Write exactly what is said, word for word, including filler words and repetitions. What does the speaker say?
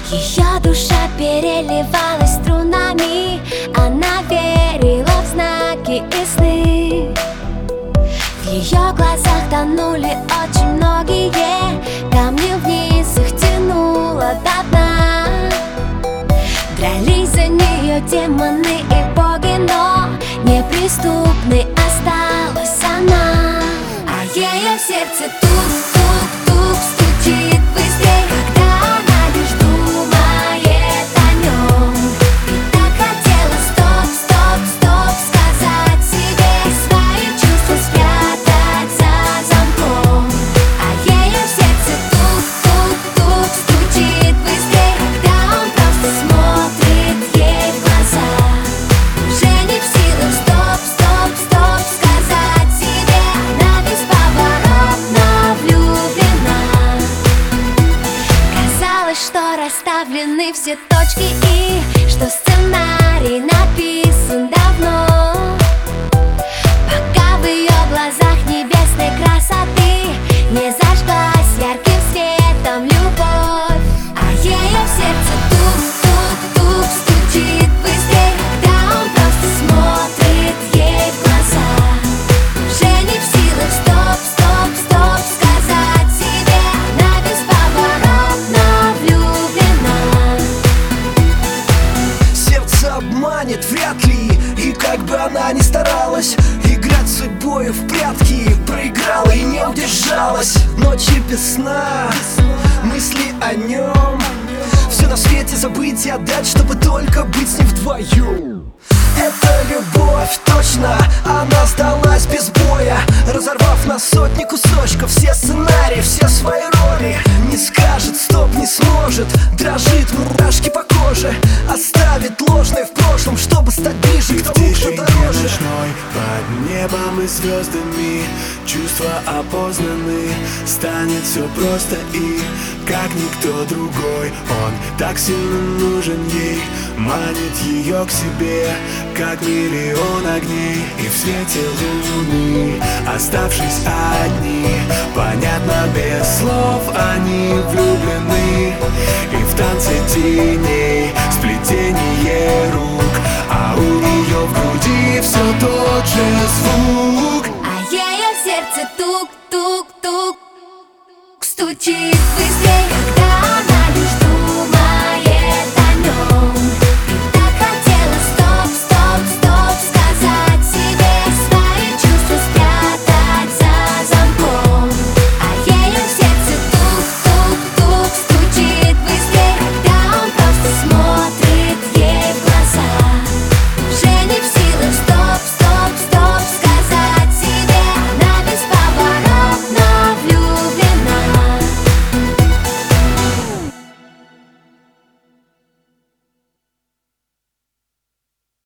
Ее душа переливалась струнами, она верила в знаки и сны. В ее глазах тонули очень многие камни, вниз их тянуло до дна. Дрались за нее демоны и боги, но неприступной осталась она. А ее сердце тук-тук-тук стучит быстрей, когда она лишь думает о нем. И так хотела стоп-стоп-стоп сказать себе и свои чувства спрятать за замком. А ее сердце тук-тук-тук стучит быстрей, когда он просто смотрит ей в глаза. Уже не в силах стоп-стоп-стоп сказать себе, она бесповоротно влюблена. Казалось, что расставлены все точки и что сценарий написан давно, пока в ее глазах небесной красоты не зажглась ярким светом любовь. А ее сердце тук-тук-тук стучит быстрей, когда он просто смотрит ей в глаза. Уже не в силах стоп-стоп-стоп сказать себе, она бесповоротно влюблена. Сердце обманет вряд ли, и как бы она ни старалась играть с судьбой в прятки, проиграла и не удержалась. Ночи без сна, мысли о нем, все на свете забыть и отдать, чтобы только быть с ним вдвоем. Это любовь, точно, она сдалась без боя, разорвав на сотни кусочков все сценарии, все свои роли. Не скажет стоп, не сможет, дрожит, мурашки по коже, оставит ложное в прошлом, чтобы стать ближе к тому, кто дороже. Ночной, под небом и звездами чувства опознаны, станет все просто и как никто другой. Он так сильно нужен ей, манит ее к себе, как миллион огней. И в свете луны, оставшись одни, понятно без слов, они влюблены. И в танце теней, сплетение рук, а у нее в груди все тот же звук. А ее сердце тук-тук-тук стучит.